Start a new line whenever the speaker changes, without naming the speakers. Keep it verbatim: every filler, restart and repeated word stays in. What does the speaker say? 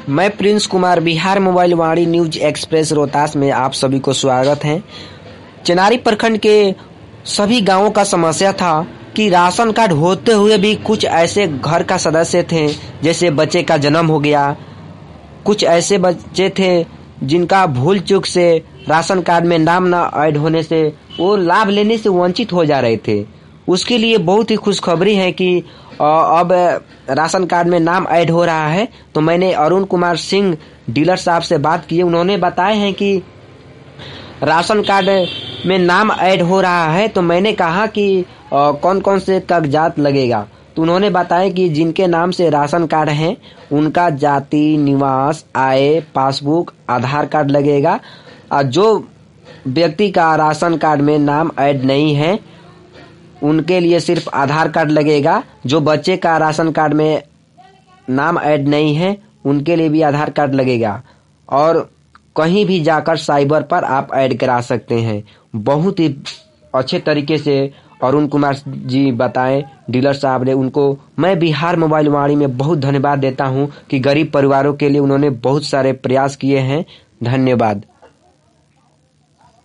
मैं Prince Kumar, Bihar mobile Vani news express Rohtas में आप सभी को स्वागत है। चेनारी प्रखंड के सभी गांवों का समस्या था कि राशन कार्ड होते हुए भी कुछ ऐसे घर का सदस्य थे, जैसे बच्चे का जन्म हो गया, कुछ ऐसे बच्चे थे जिनका भूल चूक से राशन कार्ड में नाम न ऐड होने से वो लाभ लेने से वंचित हो जा रहे थे। उसके लिए बहुत ही खुशखबरी है कि अब राशन कार्ड में नाम ऐड हो रहा है। तो मैंने अरुण कुमार सिंह डीलर साहब से बात की, उन्होंने बताए हैं कि राशन कार्ड में नाम ऐड हो रहा है। तो मैंने कहा कि कौन कौन से कागजात लगेगा, तो उन्होंने बताया कि जिनके नाम से राशन कार्ड है उनका जाति, निवास, आय, पासबुक, आधार कार्ड लगेगा। और जो व्यक्ति का राशन कार्ड में नाम ऐड नहीं है उनके लिए सिर्फ आधार कार्ड लगेगा। जो बच्चे का राशन कार्ड में नाम ऐड नहीं है उनके लिए भी आधार कार्ड लगेगा। और कहीं भी जाकर साइबर पर आप ऐड करा सकते हैं। बहुत ही अच्छे तरीके से अरुण कुमार जी बताएं डीलर साहब ने। उनको मैं बिहार मोबाइल वाणी में बहुत धन्यवाद देता हूं कि गरीब परिवारों के लिए उन्होंने बहुत सारे प्रयास किए हैं। धन्यवाद।